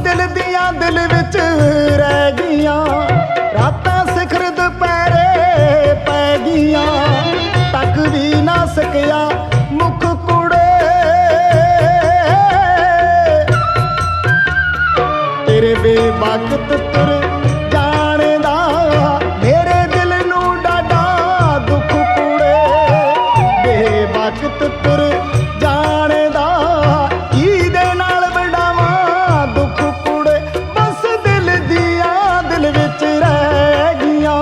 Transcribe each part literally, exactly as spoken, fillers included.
दिल दियां दिल विच रह गईयां, रातां सिखर दुपहरे पै गईयां, तक भी ना सकिया मुख कुड़े। तेरे बेवकत तुर जाने दा मेरे दिल नू डाडा दुख कुड़े। बेवकत तुर जाने दा ईदे नाल वडावां दुख कुड़े, बस दिल दियां दिल विच रह गईयां।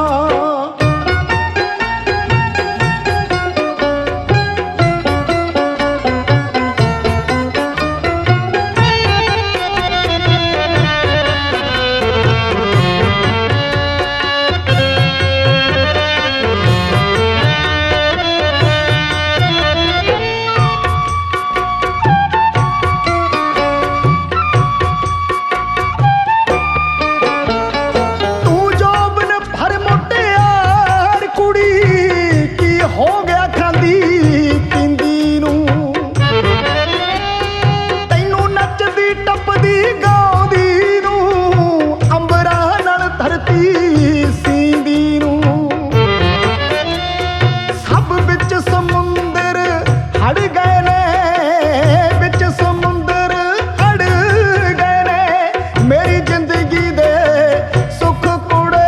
हो गया खांदी पींदी नू, तैनू नचदी टपदी गाउंदी नू, अंबरां नाल धरती सींदी नू। सब विच समुंदर हड़ गए ने, विच समुंदर हड़ गए ने, मेरी जिंदगी दे सुख कुड़े।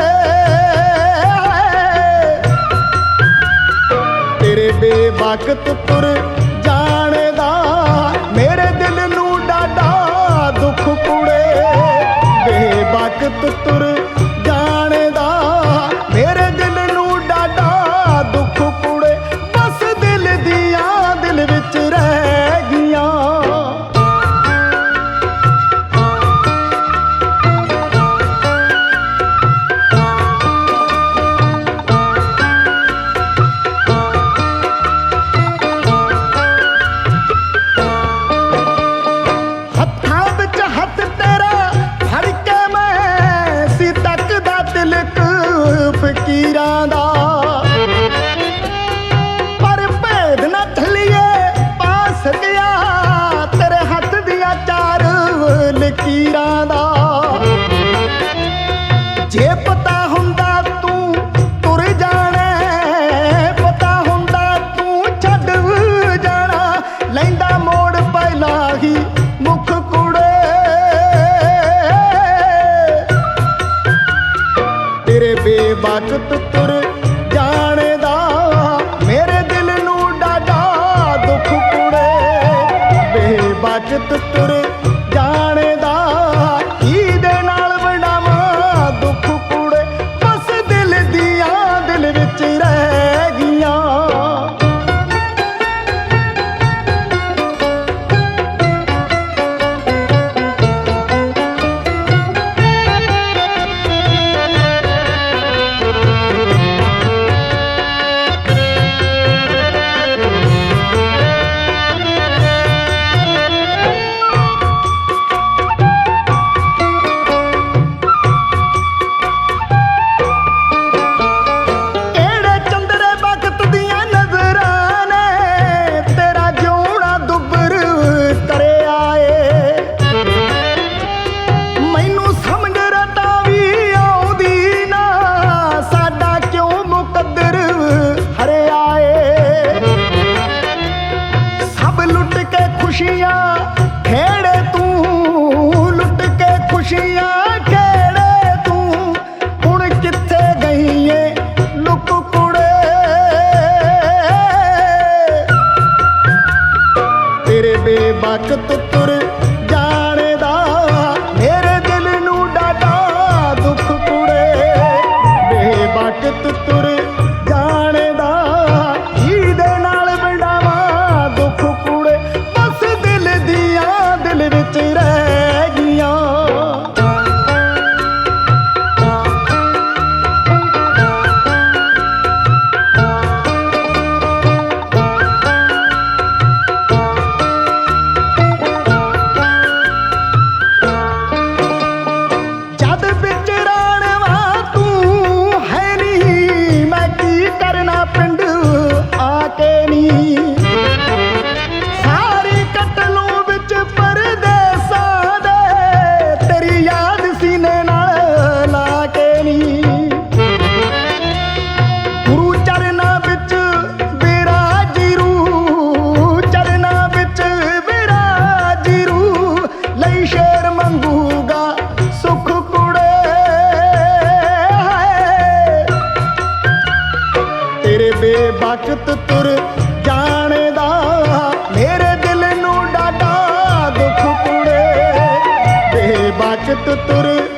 तेरे बेवकत तुर जाने दा मेरे दिल नू डाडा दुख कुड़े। बेवकत तुर जाने दा मेरे दिल नू डाडा दुख कुड़े, बस दिल दियां दिल विच रह गईयां। फकीरां दा पर भेद ना थल्लिए पा सकिया, तेरे हथ दियां चार लकीरां दा। जे पता हुंदा तू तुर जाना, पता हुंदा तू छड्ड जाना, लैंदा मोड़ पहला ही मुख कुड़े। तेरे बेवकत तुर जाने दा मेरे दिल नू डाडा दुख कुड़े। बेवकत तुर जाने दा ईदे नाल वडावां दुख कुड़े, बस दिल दियां दिल विच रह गईयां। ਬੇਬਾਕਤ ਤੁਰ ਜਾਣਦਾ ਮੇਰੇ ਦਿਲ ਨੂੰ ਡਾਢਾ ਦੁੱਖ ਕੁੜੇ ਬੇਬਾਕਤ ਤੁਰ